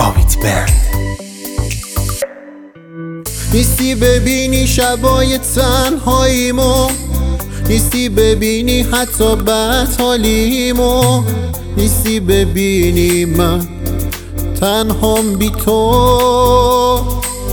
آمیت بند. نیستی ببینی شبای تنهاییمو، نیستی ببینی حتی بد حالیمو، نیستی ببینی من تنهام بی تو.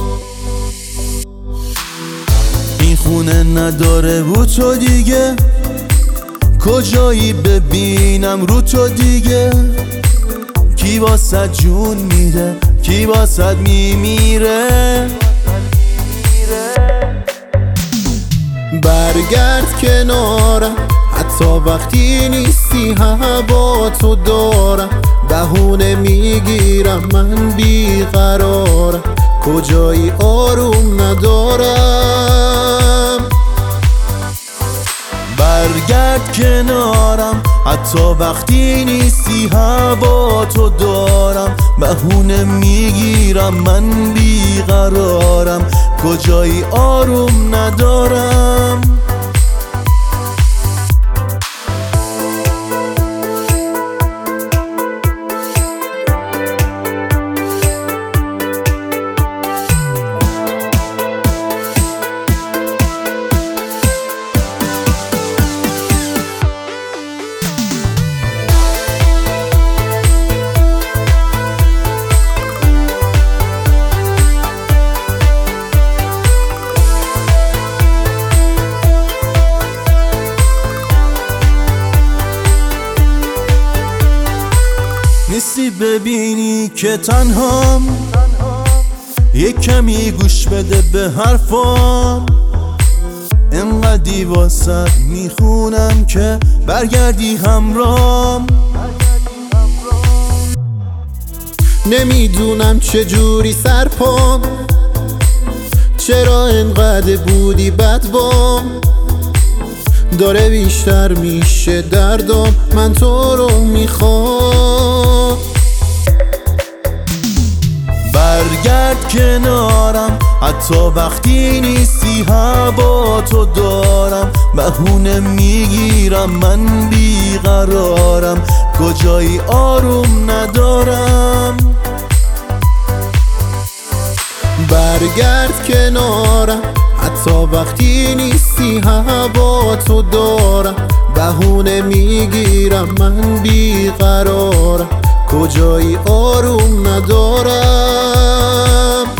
این خونه نداره رو تو دیگه، کجایی ببینم رو تو دیگه؟ کی واسه جون میده، کی واسه میمیره؟ برگرد کنارم حتی وقتی نیستی، هوا تو دارم بهونه میگیرم من بیقرارم، کجایی آروم ندارم. برگرد کنارم حتی وقتی نیستی، هوا تو دارم بهونه میگیرم من بیقرارم، کجایی آروم ندارم. نیستی ببینی که تنهام، یک کمی گوش بده به حرفام، انقدی واسط میخونم که برگردی همرام. نمیدونم چجوری سرپام، چرا انقدر بودی بدبام، داره بیشتر میشه دردم، من تو رو میخوام. برگرد کنارم حتی وقتی نیستی، هوا تو دارم بهونه میگیرم من بیقرارم، کجایی آروم ندارم. برگرد کنارم حتی وقتی نیستی، هوا تو دارم بهونه میگیرم من بیقرارم، کجایی آروم ندارم.